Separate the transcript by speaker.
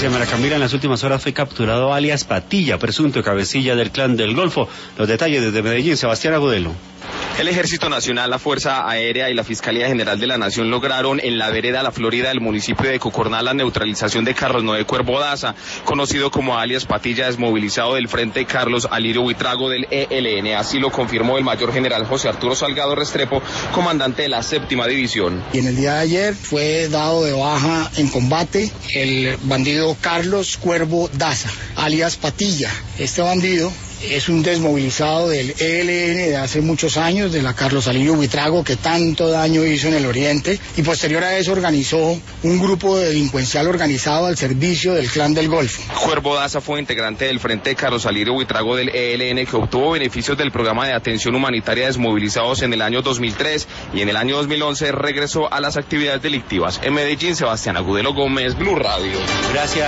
Speaker 1: María Camila, en las últimas horas fue capturado alias Patilla, presunto cabecilla del Clan del Golfo. Los detalles desde Medellín, Sebastián Agudelo.
Speaker 2: El Ejército Nacional, la Fuerza Aérea y la Fiscalía General de la Nación lograron en la vereda La Florida del municipio de Cocorná la neutralización de Carlos Noé Cuervo Daza, conocido como alias Patilla, desmovilizado del Frente Carlos Alirio Buitrago del ELN. Así lo confirmó el mayor general José Arturo Salgado Restrepo, comandante de la 7ª División.
Speaker 3: Y en el día de ayer fue dado de baja en combate el bandido Carlos Cuervo Daza, alias Patilla. Este bandido es un desmovilizado del ELN de hace muchos años, de la Carlos Alirio Buitrago, que tanto daño hizo en el oriente, y posterior a eso organizó un grupo delincuencial organizado al servicio del Clan del Golfo.
Speaker 2: Cuervo Daza fue integrante del Frente Carlos Alirio Buitrago del ELN, que obtuvo beneficios del programa de atención humanitaria de desmovilizados en el año 2003 y en el año 2011 regresó a las actividades delictivas. En Medellín, Sebastián Agudelo Gómez, Blue Radio.
Speaker 1: Gracias.